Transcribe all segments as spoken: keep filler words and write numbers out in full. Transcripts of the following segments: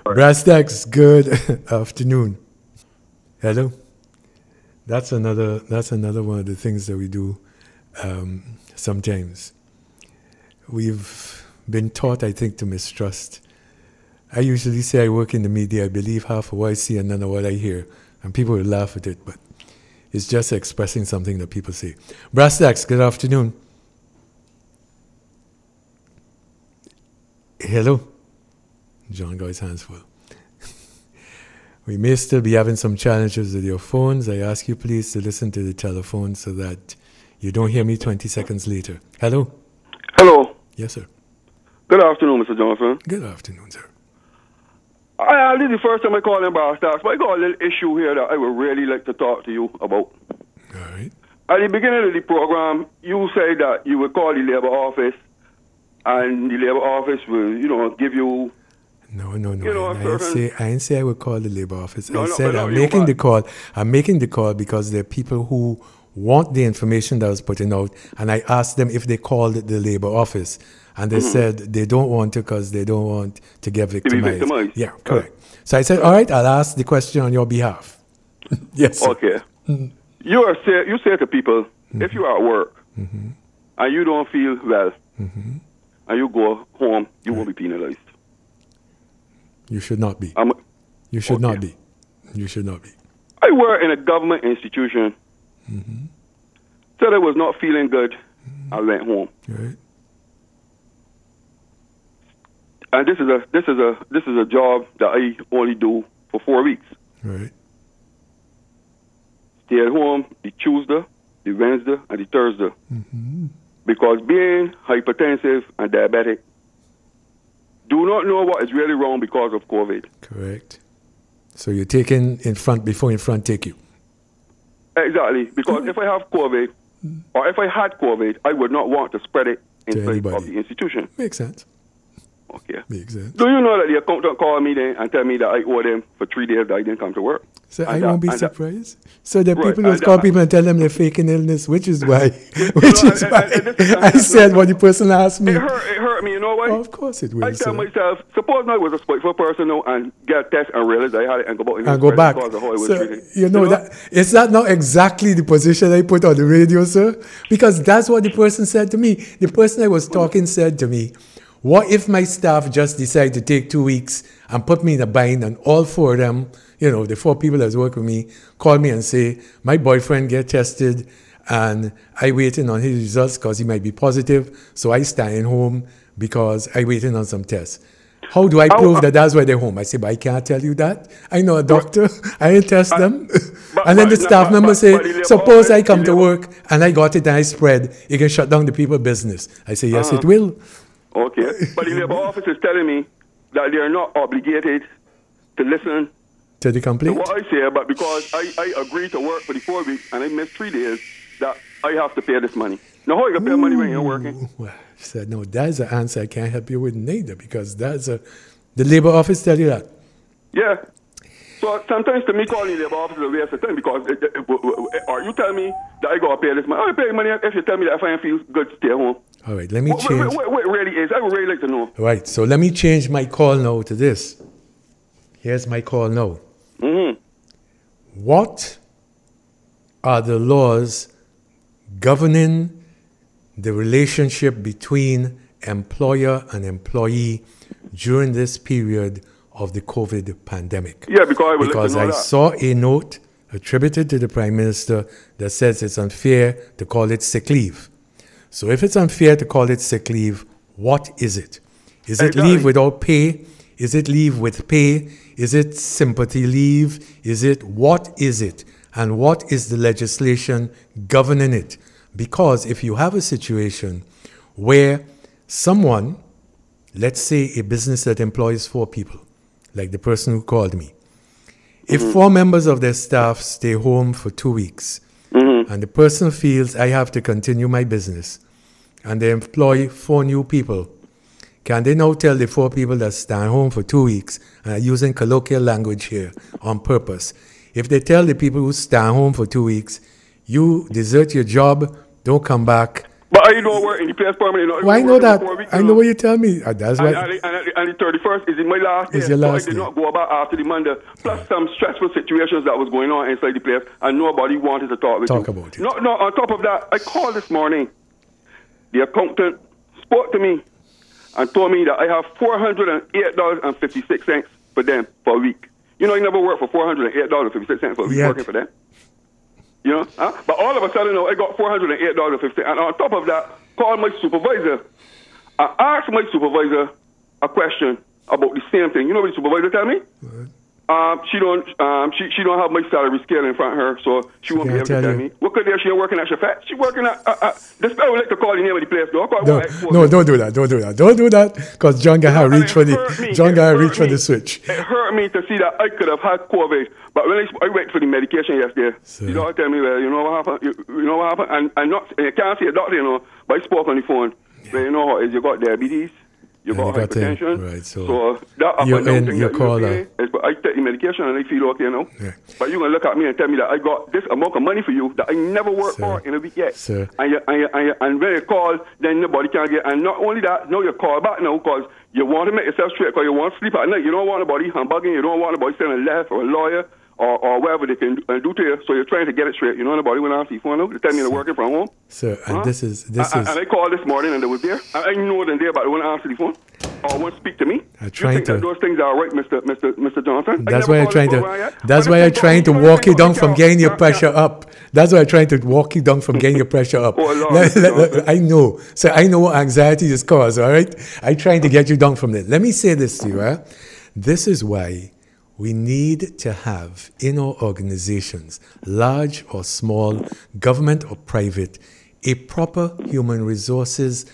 Brass Tacks, good afternoon. Hello. That's another. That's another one of the things that we do. Um, sometimes we've been taught, I think, to mistrust. I usually say I work in the media. I believe half of what I see and none of what I hear, and people will laugh at it, but it's just expressing something that people say. Brass Tacks, good afternoon. Hello. John got his hands full. We may still be having some challenges with your phones. I ask you please to listen to the telephone so that you don't hear me twenty seconds later. Hello? Hello. Yes, sir. Good afternoon, Mister Johnson. Good afternoon, sir. I, this is the first time I call in Brass Tacks, but I got a little issue here that I would really like to talk to you about. All right. At the beginning of the program, you said that you would call the Labour office, and the Labour office will, you know, give you... No, no, no. You know, I, didn't say, I didn't say I would call the Labour office. No, I no, said no, I'm you making might. the call. I'm making the call because there are people who want the information that I was putting out, and I asked them if they called the Labour office, and they mm-hmm. said they don't want to because they don't want to get victimized. victimized. Yeah, correct. Yeah. So I said, all right, I'll ask the question on your behalf. Yes, sir. Okay. Mm-hmm. You are say, you say to people, mm-hmm. if you are at work mm-hmm. and you don't feel well, mm-hmm. and you go home, you right. won't be penalized. You should not be. I'm, you should okay. not be. You should not be. I work in a government institution. Mm-hmm. Said I was not feeling good. Mm-hmm. I went home. Right. And this is a this is a this is a job that I only do for four weeks. Right. Stay at home the Tuesday, the Wednesday, and the Thursday. Mm-hmm. Because being hypertensive and diabetic, do not know what is really wrong because of COVID. Correct. So you're taken in front before in front take you. Exactly. Because if I have COVID, or if I had COVID, I would not want to spread it inside of the institution. Makes sense. Okay. Makes sense. Do you know that the accountant called me then and tell me that I owe them for three days that I didn't come to work? So and I that, won't be and surprised. That, so the right, people who call people and tell them they're faking illness, which is why, which know, is and, why and, and, and I said what the person asked me. It hurt, it hurt me, you know why? Oh, of course it will. I tell sir. myself, suppose I was a spiteful person now and get a test and realize I had it and go back and go back. Because of how I was so, treated. you know, you know? that is that not exactly the position I put on the radio, sir? Because that's what the person said to me. The person I was talking said to me, what if my staff just decide to take two weeks and put me in a bind and all four of them, you know, the four people that work with me, call me and say, my boyfriend get tested and I waiting on his results because he might be positive, so I staying home because I waiting on some tests. How do I prove oh, uh, that that's why they're home? I say, but I can't tell you that. I know a doctor. I didn't test uh, them. But, and then the staff member say, suppose I come to work and I got it and I spread, it can shut down the people's business. I say, yes, uh-huh. it will. Okay. But the Labour office is telling me that they are not obligated to listen to the complaint. To what I say, but because I, I agreed to work for the four weeks and I missed three days, that I have to pay this money. Now, how you going to pay money when you're working? Well, I said, no, that's an answer I can't help you with neither, because that's a, the Labour office tell you that. Yeah. So sometimes to me calling the Labour office is a waste of time, because it, it, it, or you tell me that I got to pay this money. I pay money if you tell me that if I feel good, stay home. All right, let me what, change. What, what, what it really is, I would really like to know. All right, so let me change my call now to this. Here's my call now. Mm-hmm. What are the laws governing the relationship between employer and employee during this period of the COVID pandemic? Yeah, because I, would because like to know I that. saw a note attributed to the Prime Minister that says it's unfair to call it sick leave. So if it's unfair to call it sick leave, what is it? Is it exactly. leave without pay? Is it leave with pay? Is it sympathy leave? Is it, what is it? And what is the legislation governing it? Because if you have a situation where someone, let's say a business that employs four people, like the person who called me, if mm-hmm. four members of their staff stay home for two weeks, mm-hmm. and the person feels I have to continue my business, and they employ four new people, can they now tell the four people that stand home for two weeks, and I'm using colloquial language here on purpose, if they tell the people who stand home for two weeks, you desert your job, don't come back, But I don't work in the place permanently. You know, Why I know that? Weeks, I know what you tell me. Uh, that's and, why. and, and, and the thirty-first is in my last day. Is your last so I did day. not go about after the Monday. Plus some stressful situations that was going on inside the place, and nobody wanted to talk with Talk you. about it. No, no. On top of that, I called this morning. The accountant spoke to me and told me that I have four hundred eight dollars and fifty-six cents for them for a week. You know, I never worked for four hundred eight dollars and fifty-six cents for a week Yet. working for them. You know, huh? But all of a sudden, I got four hundred eight dollars and fifty cents. And on top of that, called my supervisor. I asked my supervisor a question about the same thing. You know what the supervisor tell me? What? Um, she don't um, she she don't have my salary scale in front of her, so she, She won't be can't able to tell tell you. me. What could there she ain't working at Shafat? She working at uh, uh, this I would like to call the name of the place though. Call No, what- no, don't do that. Don't do that. Don't do that. Because John Gaha And reach it for the hurt me. John It Gaha hurt reach for me. the switch. It hurt me to see that I could have had COVID, but when I, I went for the medication yesterday, So- you know, tell me, well, you know what happened? You, you know what happened? And, and not, and you can't see a doctor, you know, but I spoke on the phone. But you know how it is, you got diabetes, you And got you got the- hypertension. right, so that up you're and down in- thing you that call you pay, is, but I take the medication and I feel okay now. Yeah. But you're going to look at me and tell me that I got this amount of money for you that I never worked Sir. for in a week yet. Sir. And, you, and, you, and, you, and when you call, then nobody can get. And not only that, now you call back now because you want to make yourself straight because you want to sleep at night. You don't want nobody humbugging. You don't want nobody sending a left or a lawyer or, or whatever they can do, uh, do to you. So you're trying to get it straight. You know nobody went off the phone now. They tell me they're working from home. Sir, and Huh? this is this and, is and I called this morning and they was there. I, I know them there, but they won't answer the phone or won't speak to me. I'm You trying think to- that those things are right, Mister Mister Mister Johnson? I that's never why I'm called trying this program to yet. that's But why the I'm thing trying to about- walk you the down thing from about- getting your yeah, pressure yeah. up. That's why I'm trying to walk you down from getting your pressure up. Oh, Lord, Let- Mister let- Johnson. I know. So I know what anxiety is caused, all right? I'm trying to get you down from there. Let me say this to you, eh? This is why we need to have in our organizations, large or small, government or private, a proper human resources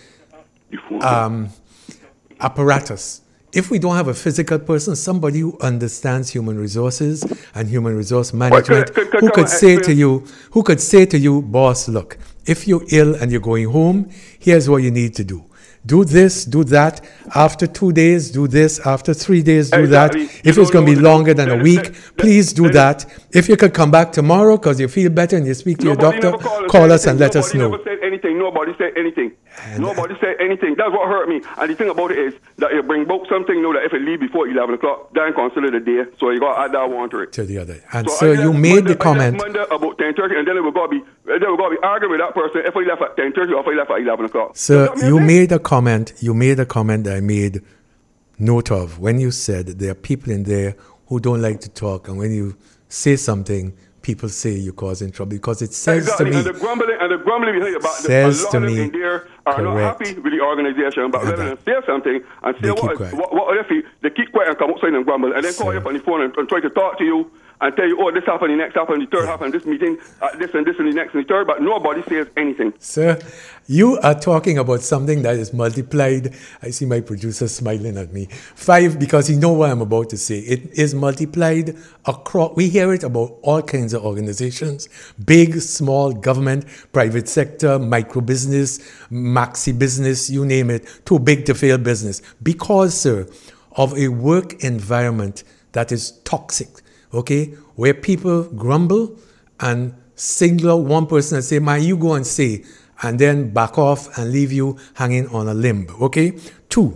um, apparatus. If we don't have a physical person, somebody who understands human resources and human resource management, could- could- who come could on, say to explain. you, who could say to you, boss, look, if you're ill and you're going home, here's what you need to do. Do this, do that. After two days, do this. After three days, do Exactly. that. You If it's don't going to know be the- longer than a then- week, then- please do then- that. If you could come back tomorrow because you feel better and you speak to your Nobody doctor, never called call said us and let anything. us know. Nobody never said anything. Nobody said anything. And- Nobody said anything. That's what hurt me. And the thing about it is that you bring back something, you know, that if it leave before eleven o'clock, then consider the day. So you got to add that one to it. To the other. And So so I you left made Monday, the comment. I left Monday about ten thirty, and then it was going to be, then we going to be arguing with that person if I left at ten thirty or if I left at eleven o'clock. Sir, what I you mean? made a comment. You made a comment that I made note of when you said there are people in there who don't like to talk, and when you say something, people say you're causing trouble because it says Exactly. to And the me. grumbling and the grumbling behind about the, a Says lot to of them me, in there are not correct. happy with the organization, but And rather than that- say something and They say keep what, quiet. what, what if you, they keep quiet and come outside and grumble, and then call Sir. you up on the phone and, and try to talk to you and tell you, oh, this happened, the next happened, the third happened, this meeting, uh, this and this and the next and the third, but nobody says anything. Sir, you are talking about something that is multiplied. I see my producer smiling at me. Five, because he know what I'm about to say. It is multiplied across. We hear it about all kinds of organizations, big, small, government, private sector, micro business, maxi business, you name it, too big to fail business. Because, sir, of a work environment that is toxic, okay, where people grumble and single out one person and say, man, you go and say, and then back off and leave you hanging on a limb, okay? Two,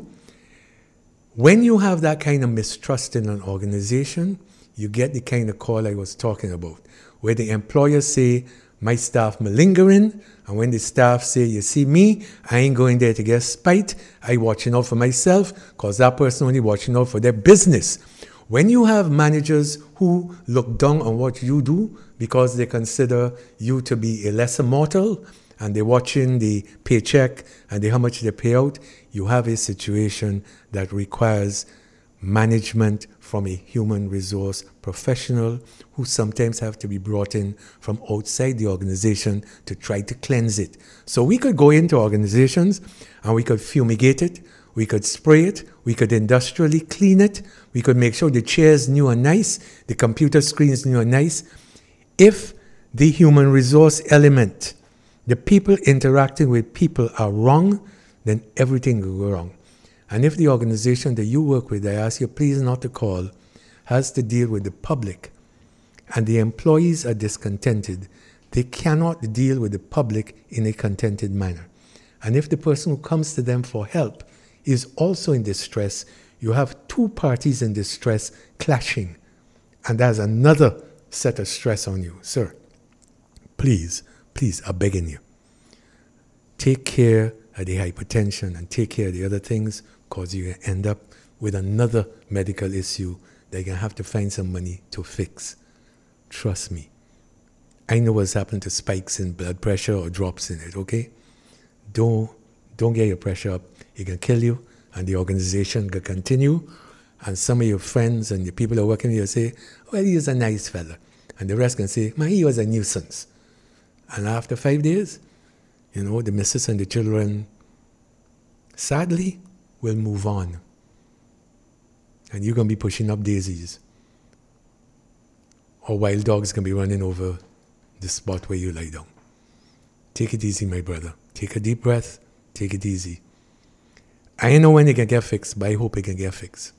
when you have that kind of mistrust in an organization, you get the kind of call I was talking about, where the employers say, my staff malingering, and when the staff say, you see me, I ain't going there to get spite, I watching out for myself, because that person only watching out for their business. When you have managers who look down on what you do because they consider you to be a lesser mortal, and they're watching the paycheck and the, how much they pay out, you have a situation that requires management from a human resource professional who sometimes have to be brought in from outside the organization to try to cleanse it. So we could go into organizations and we could fumigate it, we could spray it, we could industrially clean it, we could make sure the chairs new and nice, the computer screens new and nice. If the human resource element, the people interacting with people are wrong, then everything will go wrong. And if the organization that you work with, I ask you please not to call, has to deal with the public, and the employees are discontented, they cannot deal with the public in a contented manner. And if the person who comes to them for help is also in distress, you have two parties in distress clashing. And that's another set of stress on you. Sir, please, please, I'm begging you. Take care of the hypertension and take care of the other things, because you end up with another medical issue that you're going to have to find some money to fix. Trust me. I know what's happened to spikes in blood pressure or drops in it, okay? Don't, don't get your pressure up. It can kill you, and the organization can continue. And some of your friends and the people that are working here say, well, he was a nice fella. And the rest can say, man, he was a nuisance. And after five days, you know, the missus and the children, sadly, will move on. And you're going to be pushing up daisies. Or wild dogs can be running over the spot where you lie down. Take it easy, my brother. Take a deep breath. Take it easy. I don't know when it can get fixed, but I hope it can get fixed.